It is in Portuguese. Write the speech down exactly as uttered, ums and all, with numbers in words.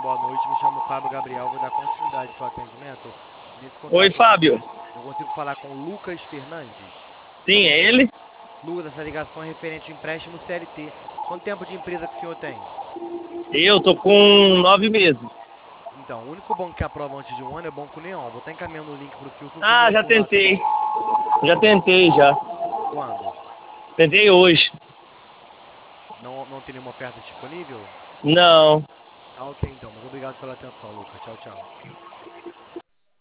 boa noite. Me chamo Fábio Gabriel, vou dar continuidade ao seu atendimento. Nesse Oi, contato, eu Fábio. consigo, eu consigo falar com o Lucas Fernandes. Sim, é ele? Lucas, essa ligação é referente ao empréstimo C L T. Quanto tempo de empresa que o senhor tem? Eu tô com nove meses. Então, o único banco que aprova antes de um ano é o Banco Neon. Vou estar encaminhando o link para o senhor se o senhor me Ah, já retornar, tá tentei. bom? Já tentei, já. Quando? Tentei hoje. Não, não tem nenhuma oferta disponível? Não. Ah, ok então, mas obrigado pela atenção, Lucas. Tchau, tchau.